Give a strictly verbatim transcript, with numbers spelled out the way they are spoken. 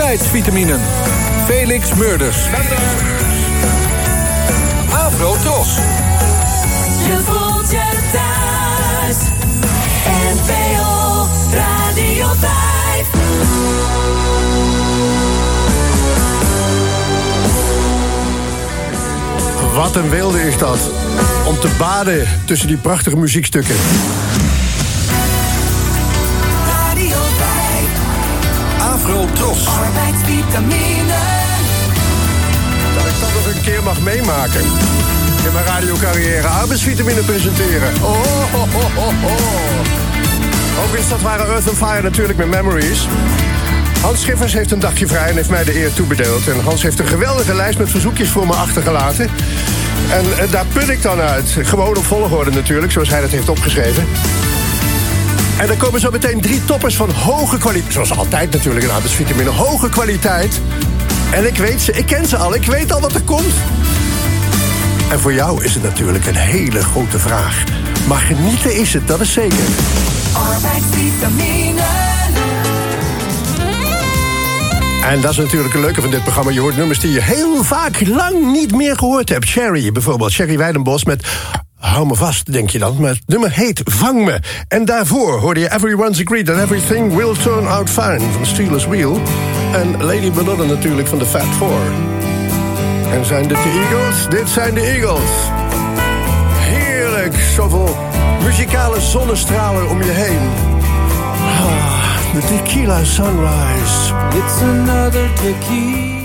arbeidsvitaminen. Felix Murders. Afro-tros. Je voelt je thuis. N P O Radio vijf. Wat een wilde is dat. Om te baden tussen die prachtige muziekstukken. Radio vijf. Afro-tros. Arbeidsvitamine. Dat ik dat nog een keer mag meemaken. In mijn radiocarrière arbeidsvitamine presenteren. Oh, ho, ho, ho, ho. Overigens, dat waren Earth and Fire natuurlijk met Memories. Hans Schiffers heeft een dagje vrij en heeft mij de eer toebedeeld. En Hans heeft een geweldige lijst met verzoekjes voor me achtergelaten. En, en daar put ik dan uit. Gewoon op volgorde natuurlijk, zoals hij dat heeft opgeschreven. En dan komen zo meteen drie toppers van hoge kwaliteit. Zoals altijd natuurlijk een arbeidsvitamine. Hoge kwaliteit. En ik weet ze, ik ken ze al, ik weet al wat er komt. En voor jou is het natuurlijk een hele grote vraag. Maar genieten is het, dat is zeker. Arbeidsvitamine. En dat is natuurlijk een leuke van dit programma. Je hoort nummers die je heel vaak lang niet meer gehoord hebt. Sherry bijvoorbeeld, Sherry Weidenbos met Hou me vast, denk je dan. Maar het nummer heet Vang me. En daarvoor hoorde je Everyone's Agreed That Everything Will Turn Out Fine van Steelers Wheel. En Lady Belotta natuurlijk van de Fat Four. En zijn dit de Eagles? Dit zijn de Eagles. Heerlijk, zoveel muzikale zonnestralen om je heen. Ah, de Tequila Sunrise. It's another tequila.